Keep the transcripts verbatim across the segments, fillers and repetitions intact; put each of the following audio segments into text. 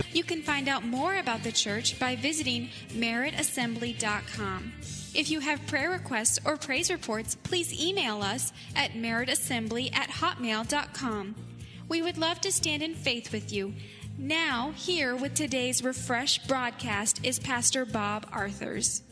You can find out more about the church by visiting merit assembly dot com. If you have prayer requests or praise reports, please email us at merit assembly at hotmail dot com. We would love to stand in faith with you. Now, here with today's Refresh broadcast is Pastor Bob Arthurs.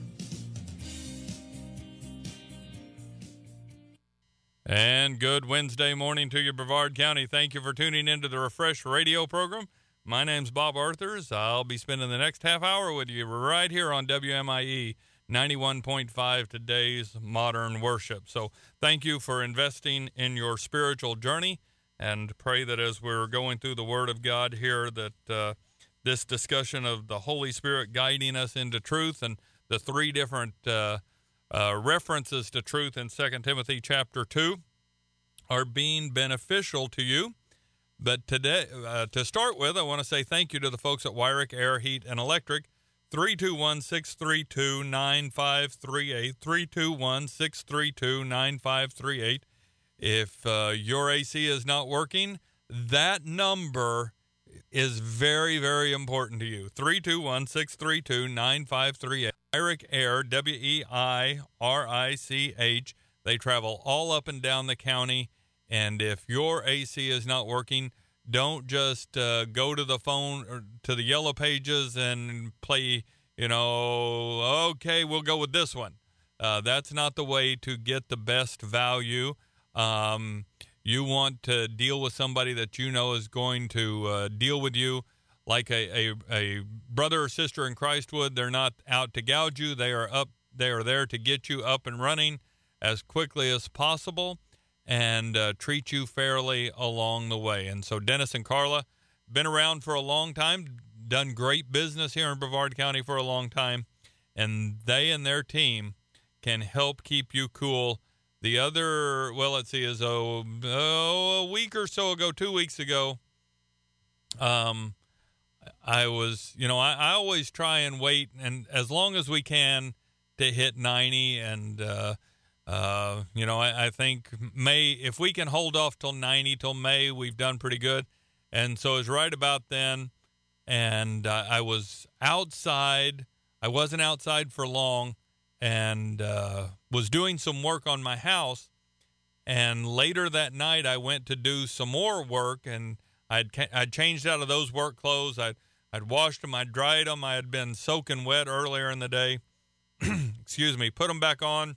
And good Wednesday morning to you, Brevard County. Thank you for tuning into the Refresh radio program. My name's Bob Arthurs. I'll be spending the next half hour with you right here on W M I E ninety-one point five, today's modern worship. So thank you for investing in your spiritual journey, and pray that as we're going through the Word of God here, that uh, this discussion of the Holy Spirit guiding us into truth and the three different uh, uh, references to truth in Second Timothy chapter two are being beneficial to you. But today, uh, to start with, I want to say thank you to the folks at Wyrick Air, Heat, and Electric. three two one, six three two, nine five three eight, three two one, six three two, nine five three eight. If uh, your A C is not working, that number is very, very important to you. three two one, six three two, nine five three eight. Wyrick Air, W E I R I C H. They travel all up and down the county. And if your A C is not working, don't just uh, go to the phone or to the yellow pages and play, you know, okay, we'll go with this one. Uh, that's not the way to get the best value. Um, you want to deal with somebody that you know is going to uh, deal with you like a, a, a brother or sister in Christ would. They're not out to gouge you. They are up. They are there to get you up and running as quickly as possible, and uh, treat you fairly along the way. And so Dennis and Carla, been around for a long time, done great business here in Brevard County for a long time, and they and their team can help keep you cool. The other, well, let's see, is a, oh, a week or so ago, two weeks ago, um, I was, you know, I, I always try and wait, and as long as we can, to hit ninety, and uh Uh, you know, I, I think May, if we can hold off till ninety, till May, we've done pretty good. And so it was right about then, and uh, I was outside. I wasn't outside for long, and uh, was doing some work on my house. And later that night, I went to do some more work, and I'd I'd changed out of those work clothes. I'd I'd washed them. I'd dried them. I had been soaking wet earlier in the day. Excuse me. Put them back on.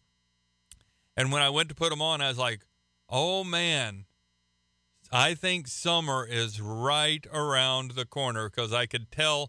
And when I went to put them on, I was like, oh, man, I think summer is right around the corner, because I could tell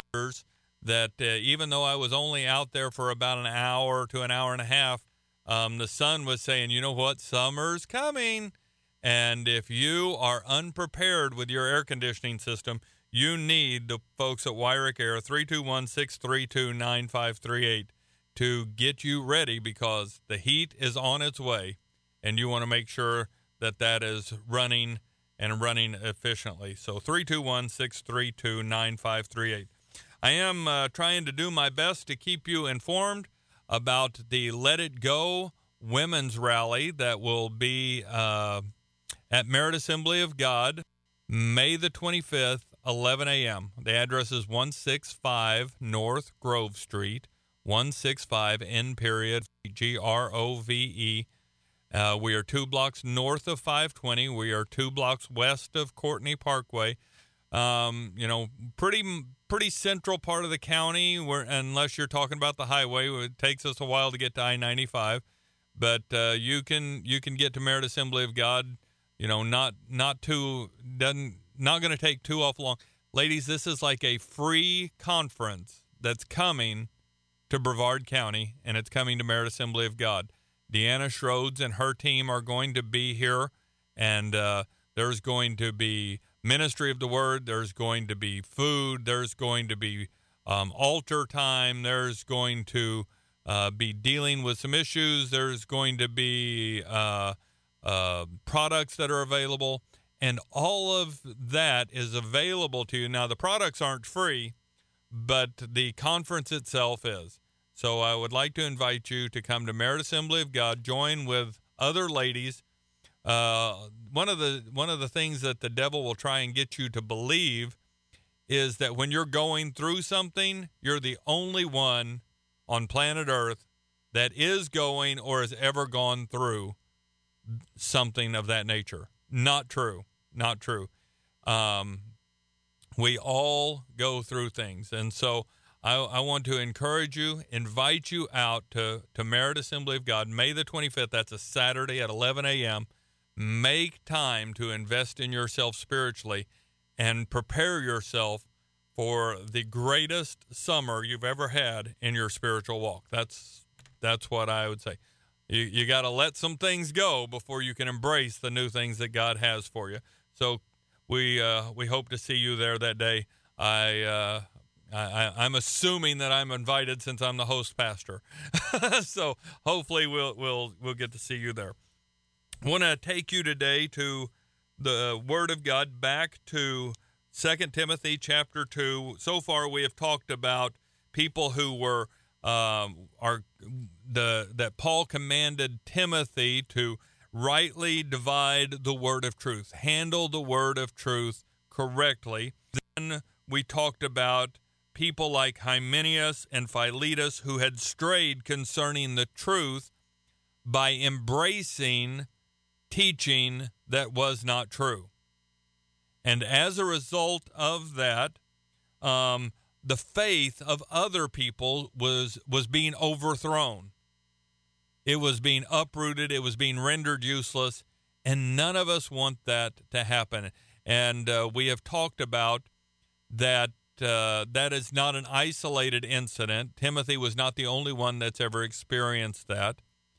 that uh, even though I was only out there for about an hour to an hour and a half, um, the sun was saying, you know what, summer's coming. And if you are unprepared with your air conditioning system, you need the folks at Wyrick Air, three two one, six three two, nine five three eight. to get you ready, because the heat is on its way, and you want to make sure that that is running and running efficiently. So three two one, six three two, nine five three eight. I am uh, trying to do my best to keep you informed about the Let It Go Women's Rally that will be uh, at Merit Assembly of God, May the twenty-fifth, eleven a.m. The address is one sixty-five North Grove Street, one sixty-five N period G R O V E. Uh, we are two blocks north of five twenty. We are two blocks west of Courtney Parkway. Um, you know, pretty pretty central part of the county. Where unless you're talking about the highway, it takes us a while to get to I ninety-five. But uh, you can you can get to Merit Assembly of God. You know, not not too doesn't not going to take too awful long. Ladies, this is like a free conference that's coming to Brevard County, and it's coming to Merit Assembly of God. Deanna Schroeds and her team are going to be here, and uh, there's going to be ministry of the word. There's going to be food. There's going to be um, altar time. There's going to uh, be dealing with some issues. There's going to be uh, uh, products that are available, and all of that is available to you. Now, the products aren't free, but the conference itself is. So I would like to invite you to come to Merit Assembly of God, join with other ladies. Uh, one of the one of the things that the devil will try and get you to believe is that when you're going through something, you're the only one on planet Earth that is going or has ever gone through something of that nature. Not true. Not true. Um, we all go through things. And so I, I want to encourage you, invite you out to, to Merit Assembly of God, May the twenty-fifth. That's a Saturday at eleven a.m. Make time to invest in yourself spiritually and prepare yourself for the greatest summer you've ever had in your spiritual walk. That's that's what I would say. You you got to let some things go before you can embrace the new things that God has for you. So we uh, we hope to see you there that day. I, uh, I I'm assuming that I'm invited since I'm the host pastor. So hopefully we'll we'll we'll get to see you there. I want to take you today to the Word of God, back to Second Timothy chapter two. So far we have talked about people who were um, are the that Paul commanded Timothy to rightly divide the word of truth, handle the word of truth correctly. Then we talked about people like Hymenaeus and Philetus who had strayed concerning the truth by embracing teaching that was not true. And as a result of that, um, the faith of other people was was being overthrown. It was being uprooted. It was being rendered useless. And none of us want that to happen. And uh, we have talked about that uh, that is not an isolated incident. Timothy was not the only one that's ever experienced that.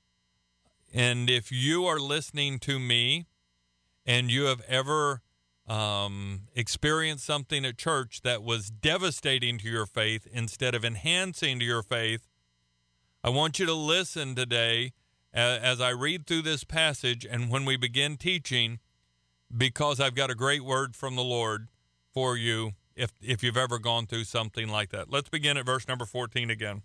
And if you are listening to me and you have ever um, experienced something at church that was devastating to your faith instead of enhancing to your faith, I want you to listen today as, as I read through this passage and when we begin teaching, because I've got a great word from the Lord for you if, if you've ever gone through something like that. Let's begin at verse number fourteen again.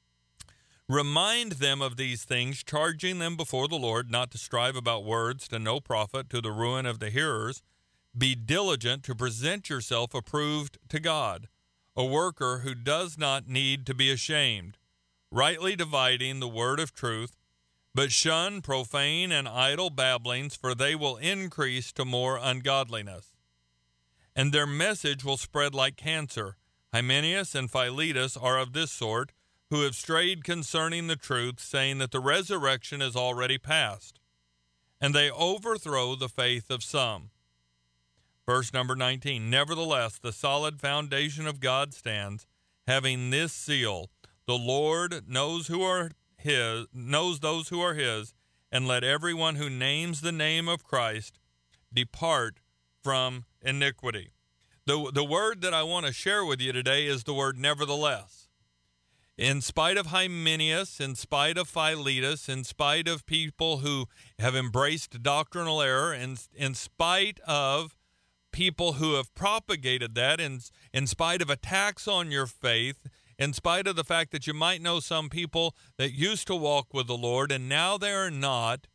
Remind them of these things, charging them before the Lord not to strive about words to no profit, to the ruin of the hearers. Be diligent to present yourself approved to God, a worker who does not need to be ashamed, rightly dividing the word of truth. But shun profane and idle babblings, for they will increase to more ungodliness. And their message will spread like cancer. Hymenaeus and Philetus are of this sort, who have strayed concerning the truth, saying that the resurrection is already past. And they overthrow the faith of some. Verse number nineteen, nevertheless, the solid foundation of God stands, having this seal, the Lord knows who are his, knows those who are his, and let everyone who names the name of Christ depart from iniquity. The, the word that I want to share with you today is the word nevertheless. In spite of Hymenaeus, in spite of Philetus, in spite of people who have embraced doctrinal error, in, in spite of people who have propagated that, in, in spite of attacks on your faith, in spite of the fact that you might know some people that used to walk with the Lord and now they are not,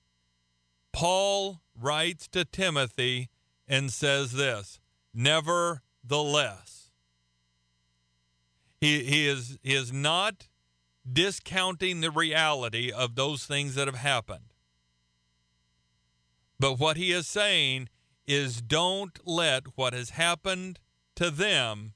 Paul writes to Timothy and says this, nevertheless. He, he is he is not discounting the reality of those things that have happened. But what he is saying is don't let what has happened to them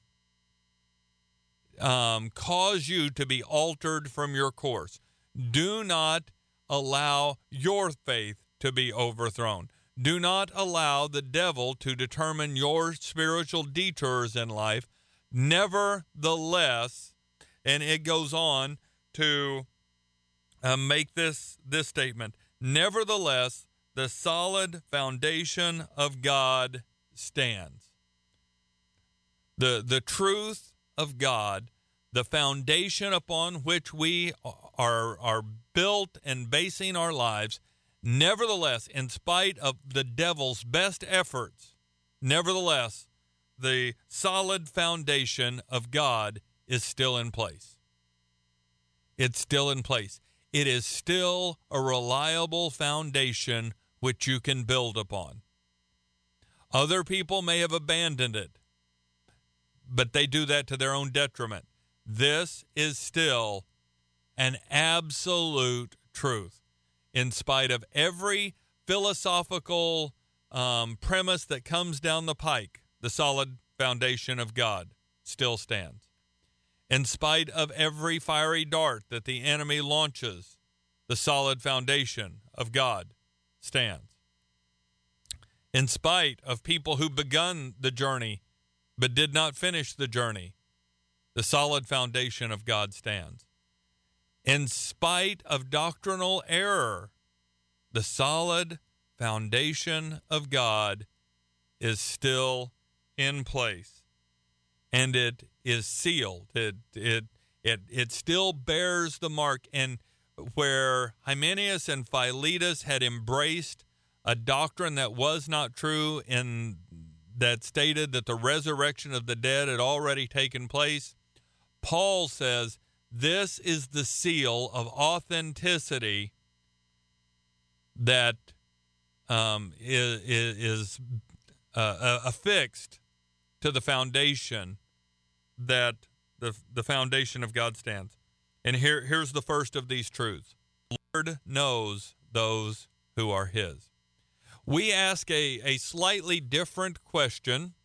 um, cause you to be altered from your course. Do not allow your faith to be overthrown. Do not allow the devil to determine your spiritual detours in life. Nevertheless, and it goes on to uh, make this, this statement, nevertheless, the solid foundation of God stands. The, the truth of God, the foundation upon which we are, are built and basing our lives, nevertheless, in spite of the devil's best efforts, nevertheless, the solid foundation of God is still in place. It's still in place. It is still a reliable foundation which you can build upon. Other people may have abandoned it. but they do that to their own detriment. This is still an absolute truth, in spite of every philosophical um, premise that comes down the pike. The solid foundation of God still stands. In spite of every fiery dart that the enemy launches, the solid foundation of God stands. In spite of people who begun the journey but did not finish the journey, the solid foundation of God stands. In spite of doctrinal error, the solid foundation of God is still in place, and it is sealed. It it it it still bears the mark. And where Hymenaeus and Philetus had embraced a doctrine that was not true, and that stated that the resurrection of the dead had already taken place, Paul says this is the seal of authenticity that um, is, is uh, affixed to the foundation that the the foundation of God stands. And here here's the first of these truths: the Lord knows those who are His. We ask a, a slightly different question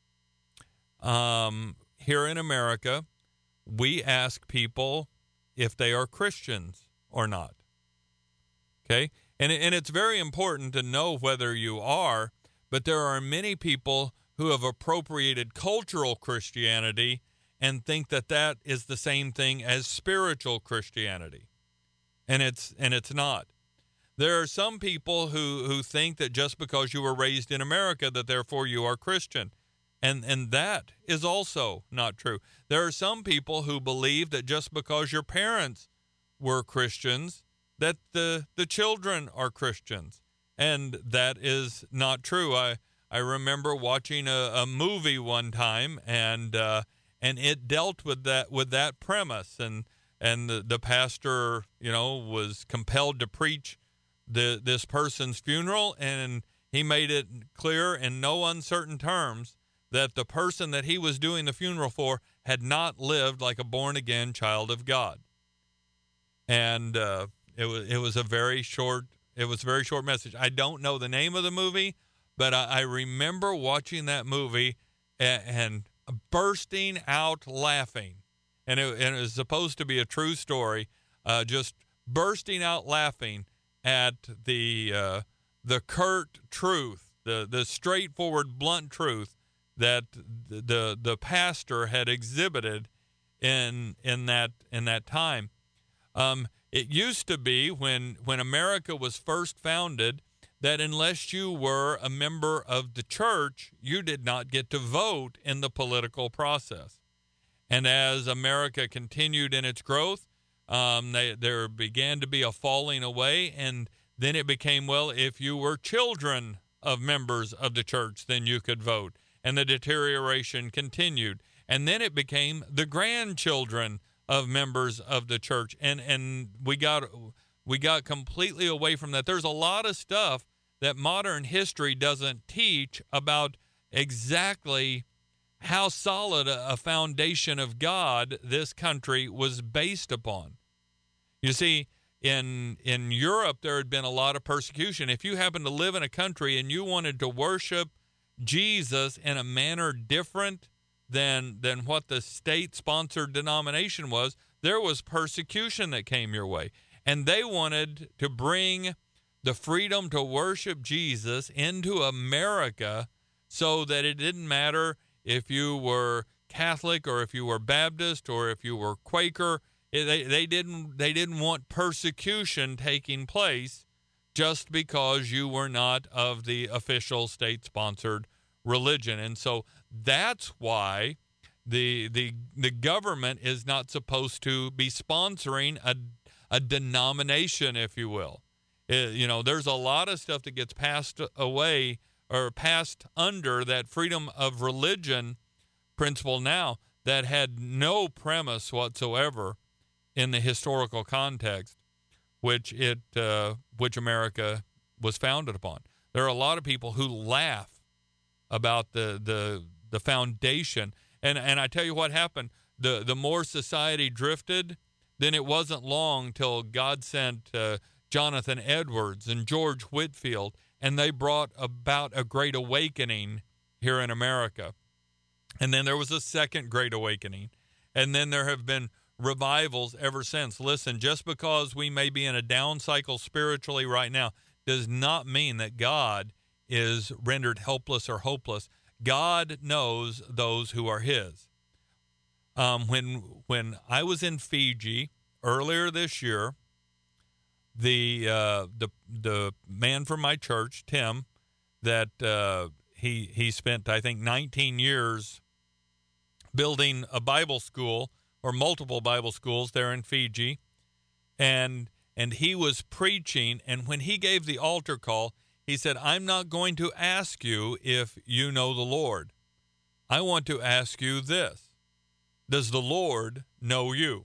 um, here in America. We ask people if they are Christians or not. Okay? And, and it's very important to know whether you are, but there are many people who have appropriated cultural Christianity and think that that is the same thing as spiritual Christianity. And it's and it's not. There are some people who, who think that just because you were raised in America that therefore you are Christian. And and that is also not true. There are some people who believe that just because your parents were Christians, that the, the children are Christians. And that is not true. I, I remember watching a, a movie one time, and uh, and it dealt with that with that premise. And and the, the pastor, you know, was compelled to preach the this person's funeral, and he made it clear in no uncertain terms that the person that he was doing the funeral for had not lived like a born-again child of God. And uh, it was it was a very short it was a very short message. I don't know the name of the movie, but I, I remember watching that movie and, and bursting out laughing. And it, and it was supposed to be a true story, uh, just bursting out laughing at the uh, the curt truth, the the straightforward, blunt truth that the, the the pastor had exhibited in in that in that time. Um, it used to be when when America was first founded that unless you were a member of the church, you did not get to vote in the political process. And as America continued in its growth, Um, they, there began to be a falling away, and then it became, well, if you were children of members of the church, then you could vote. And the deterioration continued. And then it became the grandchildren of members of the church. And and we got we got completely away from that. There's a lot of stuff that modern history doesn't teach about exactly how solid a foundation of God this country was based upon. You see, in in Europe, there had been a lot of persecution. If you happened to live in a country and you wanted to worship Jesus in a manner different than than what the state-sponsored denomination was, there was persecution that came your way. And they wanted to bring the freedom to worship Jesus into America so that it didn't matter if you were Catholic or if you were Baptist or if you were Quaker. They they didn't they didn't want persecution taking place just because you were not of the official state-sponsored religion. And so that's why the the the government is not supposed to be sponsoring a a denomination, if you will. It, you know, there's a lot of stuff that gets passed away or passed under that freedom of religion principle now that had no premise whatsoever in the historical context which it uh, which America was founded upon. There are a lot of people who laugh about the the the foundation, And and I tell you what happened. The the more society drifted, then it wasn't long till God sent uh, Jonathan Edwards and George Whitefield, and they brought about a great awakening here in America. And then there was a second great awakening. And then there have been revivals ever since. Listen, just because we may be in a down cycle spiritually right now does not mean that God is rendered helpless or hopeless. God knows those who are his. Um, when when I was in Fiji earlier this year, the uh, the the man from my church, Tim, that uh, he he spent I think nineteen years building a Bible school or multiple Bible schools there in Fiji, and and he was preaching. And when he gave the altar call, he said, "I'm not going to ask you if you know the Lord. I want to ask you this: does the Lord know you?"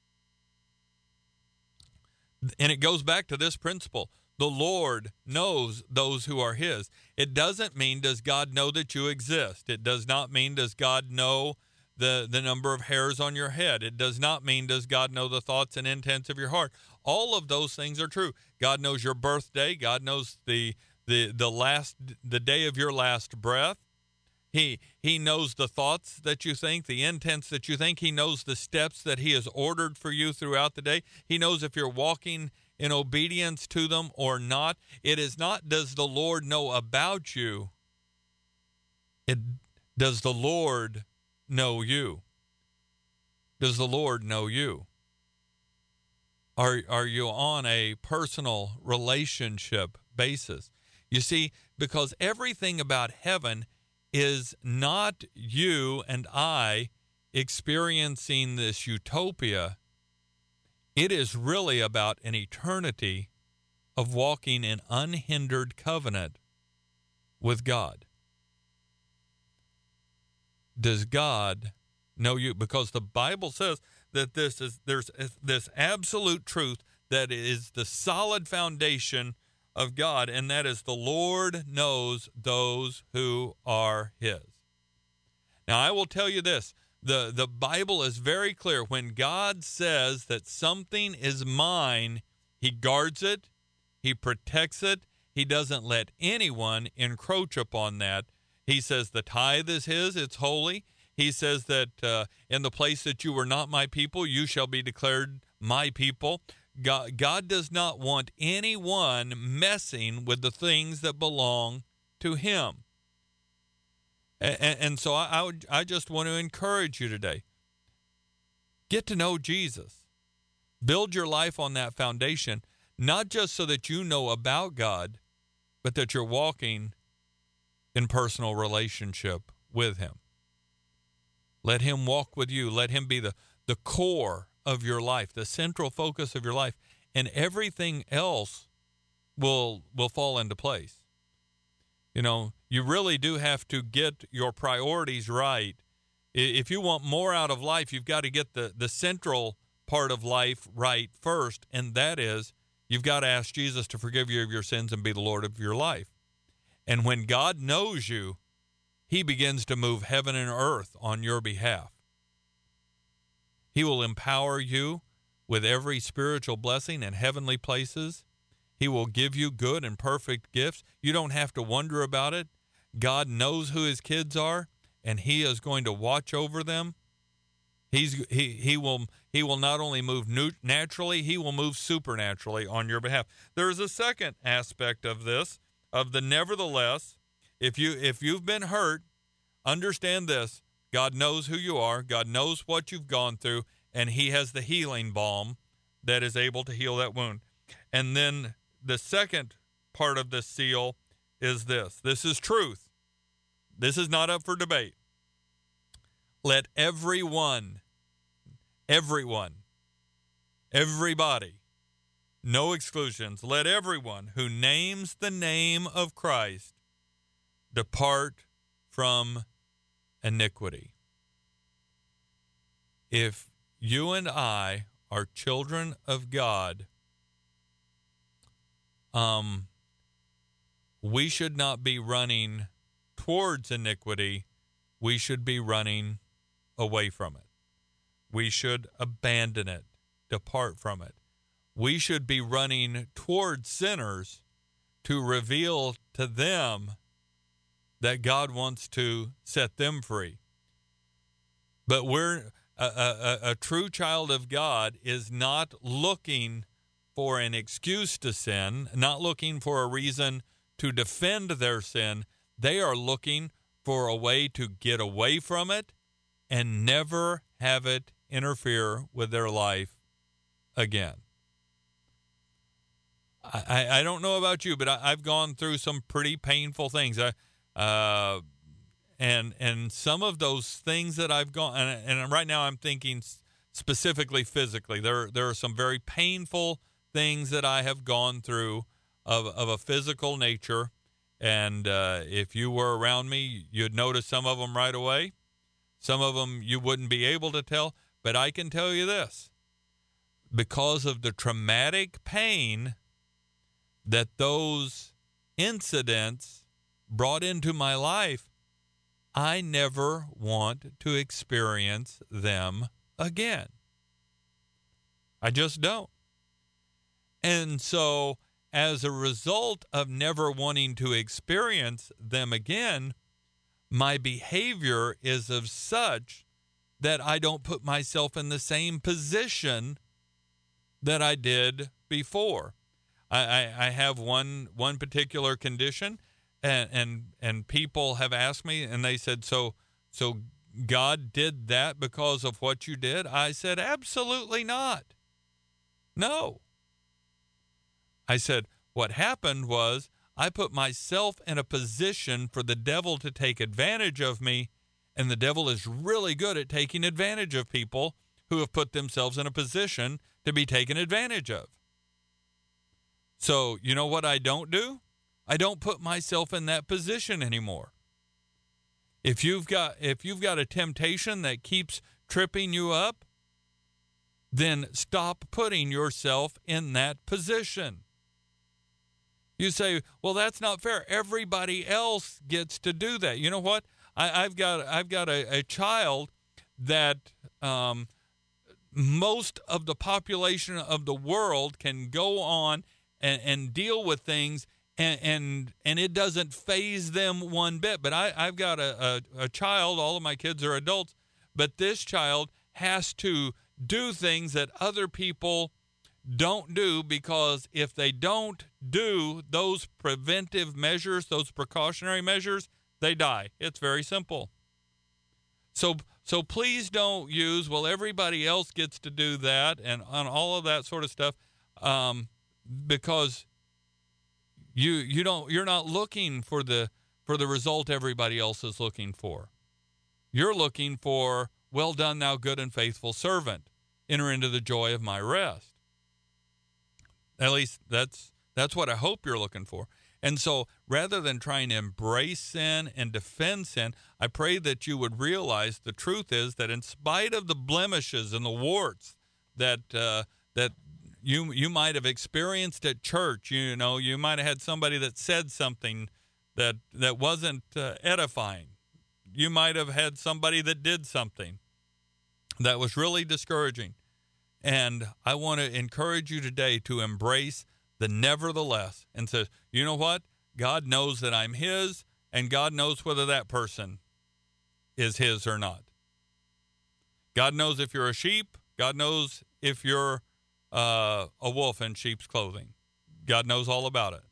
And it goes back to this principle. The Lord knows those who are his. It doesn't mean, does God know that you exist? It does not mean, does God know the, the number of hairs on your head? It does not mean, does God know the thoughts and intents of your heart? All of those things are true. God knows your birthday. God knows the the the last the day of your last breath. He he knows the thoughts that you think, the intents that you think. He knows the steps that he has ordered for you throughout the day. He knows if you're walking in obedience to them or not. It is not, does the Lord know about you? It does the Lord know you? Does the Lord know you? Are are you on a personal relationship basis? You see, because everything about heaven is not you and I experiencing this utopia. It is really about an eternity of walking in unhindered covenant with God. Does God know you? Because the Bible says that this is there's this absolute truth that is the solid foundation of God, and that is the Lord knows those who are his. Now, I will tell you this. The, the Bible is very clear. When God says that something is mine, he guards it, he protects it, he doesn't let anyone encroach upon that. He says the tithe is his, it's holy. He says that uh, in the place that you were not my people, you shall be declared my people. God, God does not want anyone messing with the things that belong to him. And, and so I, I, would, I just want to encourage you today. Get to know Jesus. Build your life on that foundation, not just so that you know about God, but that you're walking in personal relationship with him. Let him walk with you. Let him be the, the core of your life, the central focus of your life, and everything else will will fall into place. You know, you really do have to get your priorities right. If you want more out of life, you've got to get the, the central part of life right first, and that is you've got to ask Jesus to forgive you of your sins and be the Lord of your life. And when God knows you, he begins to move heaven and earth on your behalf. He will empower you with every spiritual blessing in heavenly places. He will give you good and perfect gifts. You don't have to wonder about it. God knows who his kids are, and he is going to watch over them. He's he he will he will not only move naturally, he will move supernaturally on your behalf. There is a second aspect of this, of the nevertheless. If you if you've been hurt, understand this. God knows who you are. God knows what you've gone through, and he has the healing balm that is able to heal that wound. And then the second part of this seal is this. This is truth. This is not up for debate. Let everyone, everyone, everybody, no exclusions, let everyone who names the name of Christ depart from iniquity. If you and I are children of God, um, we should not be running towards iniquity. We should be running away from it. We should abandon it, depart from it. We should be running towards sinners to reveal to them that God wants to set them free. But we're a, a, a true child of God is not looking for an excuse to sin, not looking for a reason to defend their sin. They are looking for a way to get away from it and never have it interfere with their life again. I, I don't know about you, but I, I've gone through some pretty painful things. I, uh, and and some of those things that I've gone, and, and right now I'm thinking specifically physically. There there are some very painful things that I have gone through of of a physical nature. And uh, if you were around me, you'd notice some of them right away. Some of them you wouldn't be able to tell. But I can tell you this: because of the traumatic pain that those incidents brought into my life, I never want to experience them again. I just don't. And so, as a result of never wanting to experience them again, my behavior is of such that I don't put myself in the same position that I did before. I, I, I have one one particular condition, and, and and people have asked me, and they said, so so God did that because of what you did? I said, absolutely not. No. I said, what happened was I put myself in a position for the devil to take advantage of me, and the devil is really good at taking advantage of people who have put themselves in a position to be taken advantage of. So, you know what I don't do? I don't put myself in that position anymore. If you've got if you've got a temptation that keeps tripping you up, then stop putting yourself in that position. You say, well, that's not fair. Everybody else gets to do that. You know what? I, I've got I've got a, a child that um, most of the population of the world can go on and, and deal with things, and, and and it doesn't faze them one bit. But I, I've got a, a, a child, all of my kids are adults, but this child has to do things that other people don't do, because if they don't do those preventive measures, those precautionary measures, they die. It's very simple. So so please don't use, well, everybody else gets to do that and on all of that sort of stuff, um, because you you don't you're not looking for the for the result everybody else is looking for. You're looking for, well done, thou good and faithful servant. Enter into the joy of my rest. At least that's that's what I hope you're looking for. And so rather than trying to embrace sin and defend sin, I pray that you would realize the truth is that in spite of the blemishes and the warts that uh, that you you might have experienced at church, you know, you might have had somebody that said something that that wasn't uh, edifying. You might have had somebody that did something that was really discouraging. And I want to encourage you today to embrace the nevertheless and say, you know what? God knows that I'm his, and God knows whether that person is his or not. God knows if you're a sheep. God knows if you're uh, a wolf in sheep's clothing. God knows all about it.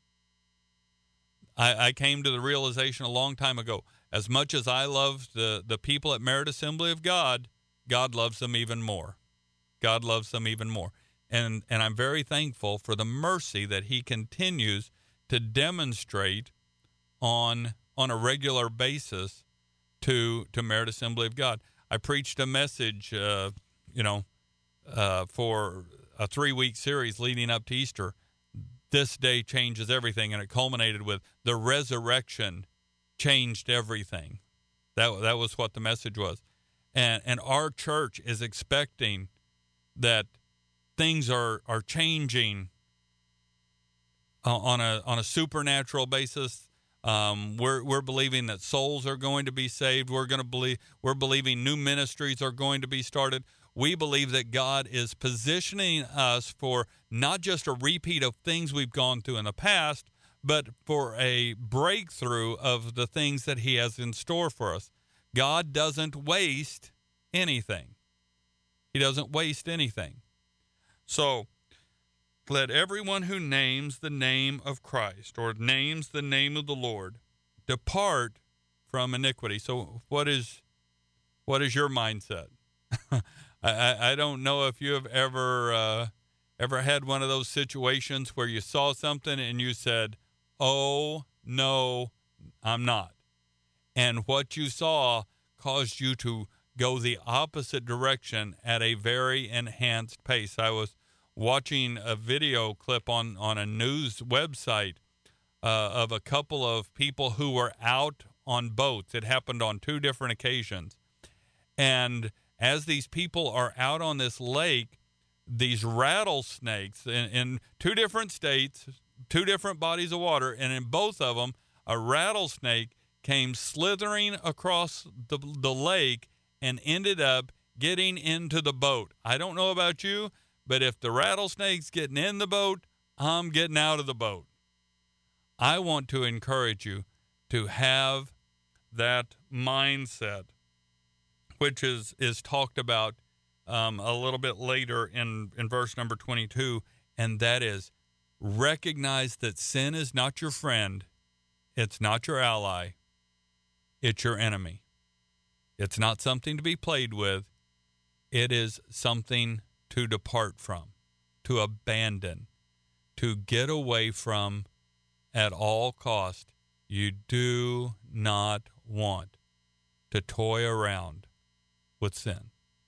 I, I came to the realization a long time ago, as much as I love the, the people at Merit Assembly of God, God loves them even more. God loves them even more. And and I'm very thankful for the mercy that he continues to demonstrate on on a regular basis to to Merit Assembly of God. I preached a message, uh, you know, uh, for a three-week series leading up to Easter. This day changes everything, and it culminated with the resurrection changed everything. That that was what the message was. And and our church is expecting that things are, are changing uh, on a on a supernatural basis. Um, we're we're believing that souls are going to be saved. We're going to believe we're believing new ministries are going to be started. We believe that God is positioning us for not just a repeat of things we've gone through in the past, but for a breakthrough of the things that He has in store for us. God doesn't waste anything. He doesn't waste anything. So let everyone who names the name of Christ or names the name of the Lord depart from iniquity. So what is what is your mindset? I, I don't know if you have ever uh, ever had one of those situations where you saw something and you said, "Oh, no, I'm not." And what you saw caused you to go the opposite direction at a very enhanced pace. I was watching a video clip on, on a news website uh, of a couple of people who were out on boats. It happened on two different occasions. And as these people are out on this lake, these rattlesnakes in, in two different states, two different bodies of water, and in both of them, a rattlesnake came slithering across the, the lake and ended up getting into the boat. I don't know about you, but if the rattlesnake's getting in the boat, I'm getting out of the boat. I want to encourage you to have that mindset, which is, is talked about um, a little bit later in, in verse number twenty-two, and that is recognize that sin is not your friend, it's not your ally, it's your enemy. It's not something to be played with. It is something to depart from, to abandon, to get away from at all cost. You do not want to toy around with sin.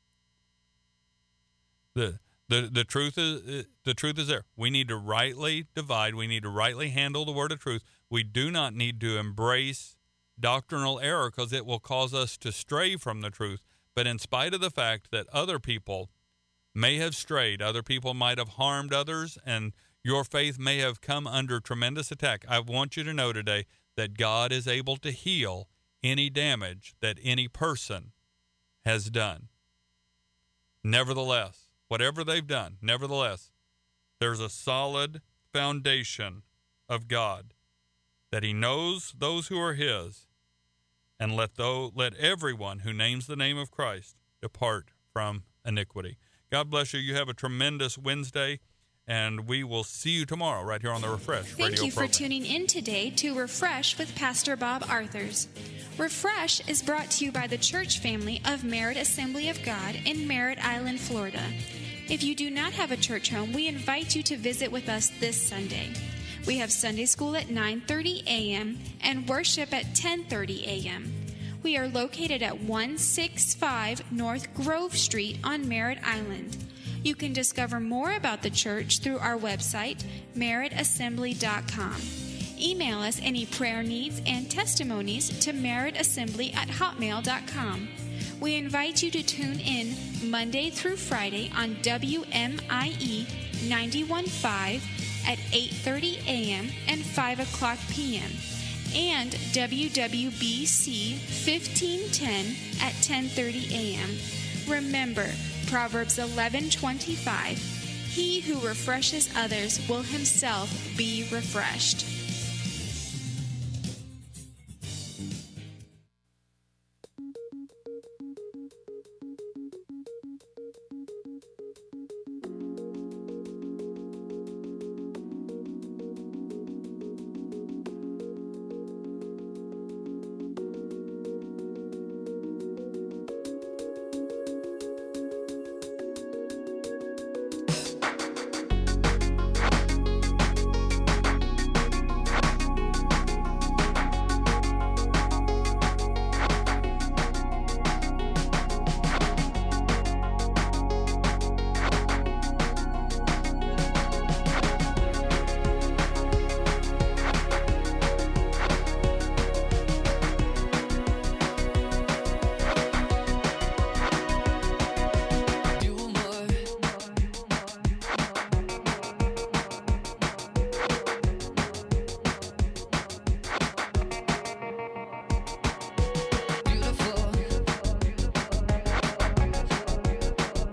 The the the truth is the truth is there. We need to rightly divide. We need to rightly handle the word of truth. We do not need to embrace doctrinal error because it will cause us to stray from the truth. But in spite of the fact that other people may have strayed, other people might have harmed others, and your faith may have come under tremendous attack, I want you to know today that God is able to heal any damage that any person has done. Nevertheless, whatever they've done, nevertheless, there's a solid foundation of God that He knows those who are His, and let though let everyone who names the name of Christ depart from iniquity. God bless you. You have a tremendous Wednesday, and we will see you tomorrow right here on the Refresh Thank Radio you program. for tuning in today to Refresh with Pastor Bob Arthurs. Refresh is brought to you by the church family of Merritt Assembly of God in Merritt Island, Florida. If you do not have a church home, we invite you to visit with us this Sunday. We have Sunday school at nine thirty a.m. and worship at ten thirty a.m. We are located at one sixty-five North Grove Street on Merritt Island. You can discover more about the church through our website, merritt assembly dot com. Email us any prayer needs and testimonies to merritt assembly at hotmail dot com. We invite you to tune in Monday through Friday on W M I E ninety-one point five at eight thirty a.m. and five o'clock p.m. and W W B C fifteen ten at ten thirty a.m. Remember, Proverbs eleven twenty-five, he who refreshes others will himself be refreshed.